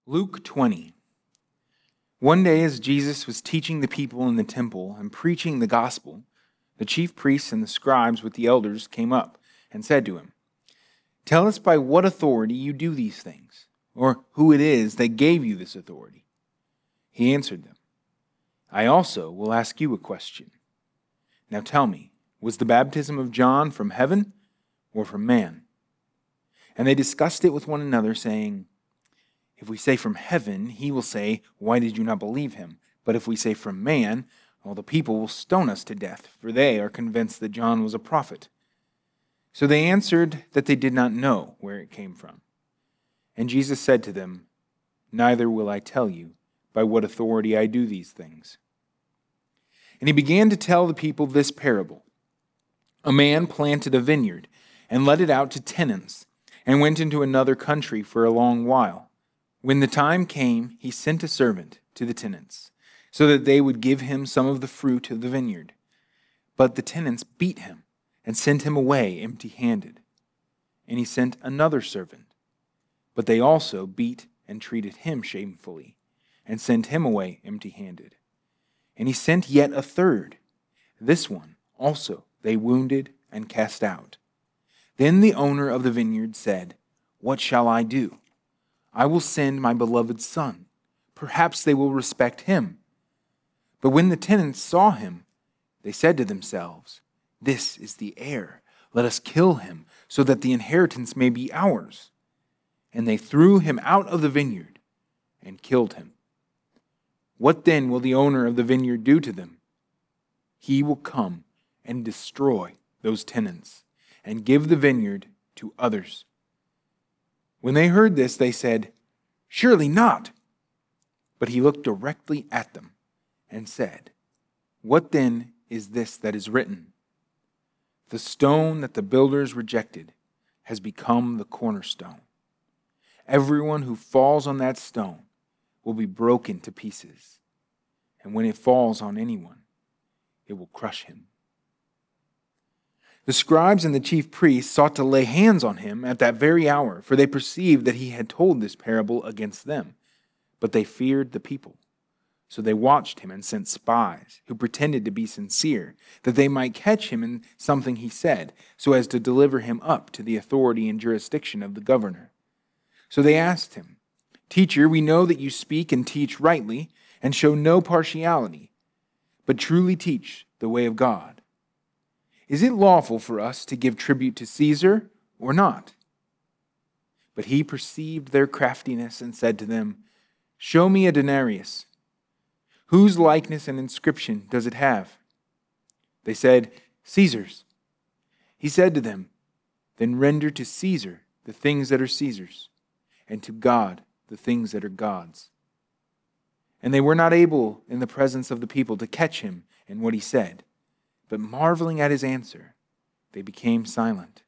Luke 20. One day as Jesus was teaching the people in the temple and preaching the gospel, the chief priests and the scribes with the elders came up and said to him, "Tell us by what authority you do these things, or who it is that gave you this authority." He answered them, "I also will ask you a question. Now tell me, was the baptism of John from heaven or from man?" And they discussed it with one another, saying, "If we say from heaven, he will say, 'Why did you not believe him?' But if we say from man, all the people will stone us to death, for they are convinced that John was a prophet." So they answered that they did not know where it came from. And Jesus said to them, "Neither will I tell you by what authority I do these things." And he began to tell the people this parable. A man planted a vineyard and let it out to tenants and went into another country for a long while. When the time came, he sent a servant to the tenants, so that they would give him some of the fruit of the vineyard. But the tenants beat him and sent him away empty-handed. And he sent another servant, but they also beat and treated him shamefully, and sent him away empty-handed. And he sent yet a third. This one also they wounded and cast out. Then the owner of the vineyard said, "What shall I do? I will send my beloved son. Perhaps they will respect him." But when the tenants saw him, they said to themselves, "This is the heir. Let us kill him, so that the inheritance may be ours." And they threw him out of the vineyard and killed him. What then will the owner of the vineyard do to them? He will come and destroy those tenants and give the vineyard to others. When they heard this, they said, "Surely not." But he looked directly at them and said, "What then is this that is written? The stone that the builders rejected has become the cornerstone. Everyone who falls on that stone will be broken to pieces, and when it falls on anyone, it will crush him." The scribes and the chief priests sought to lay hands on him at that very hour, for they perceived that he had told this parable against them. But they feared the people. So they watched him and sent spies, who pretended to be sincere, that they might catch him in something he said, so as to deliver him up to the authority and jurisdiction of the governor. So they asked him, "Teacher, we know that you speak and teach rightly, and show no partiality, but truly teach the way of God. Is it lawful for us to give tribute to Caesar or not?" But he perceived their craftiness and said to them, "Show me a denarius. Whose likeness and inscription does it have?" They said, "Caesar's." He said to them, "Then render to Caesar the things that are Caesar's, and to God the things that are God's." And they were not able in the presence of the people to catch him in what he said, but marveling at his answer, they became silent.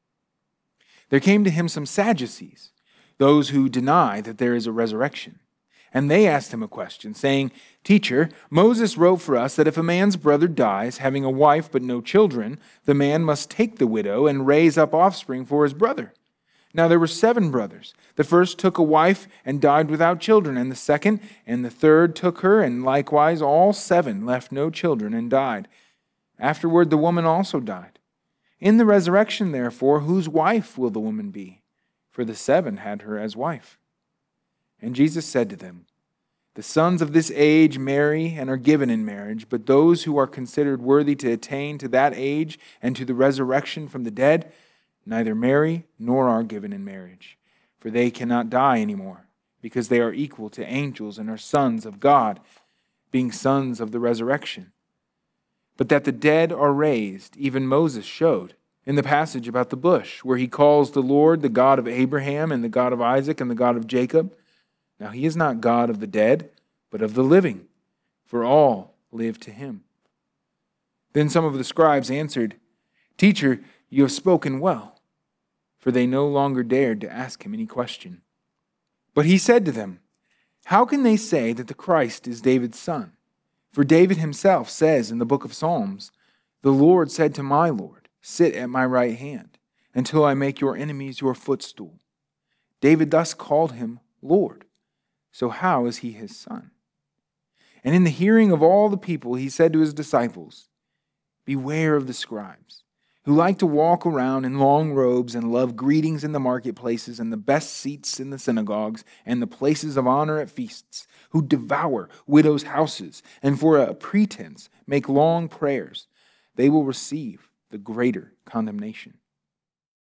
There came to him some Sadducees, those who deny that there is a resurrection. And they asked him a question, saying, "Teacher, Moses wrote for us that if a man's brother dies, having a wife but no children, the man must take the widow and raise up offspring for his brother. Now there were 7 brothers. The first took a wife and died without children, and the second and the third took her, and likewise all 7 left no children and died. Afterward the woman also died. In the resurrection, therefore, whose wife will the woman be? For the 7 had her as wife." And Jesus said to them, "The sons of this age marry and are given in marriage, but those who are considered worthy to attain to that age and to the resurrection from the dead neither marry nor are given in marriage, for they cannot die anymore, because they are equal to angels and are sons of God, being sons of the resurrection. But that the dead are raised, even Moses showed in the passage about the bush, where he calls the Lord the God of Abraham and the God of Isaac and the God of Jacob. Now he is not God of the dead, but of the living, for all live to him." Then some of the scribes answered, "Teacher, you have spoken well," for they no longer dared to ask him any question. But he said to them, "How can they say that the Christ is David's son? For David himself says in the book of Psalms, 'The Lord said to my Lord, sit at my right hand, until I make your enemies your footstool.' David thus called him Lord. So how is he his son?" And in the hearing of all the people, he said to his disciples, "Beware of the scribes, who like to walk around in long robes and love greetings in the marketplaces and the best seats in the synagogues and the places of honor at feasts, who devour widows' houses and for a pretense make long prayers. They will receive the greater condemnation.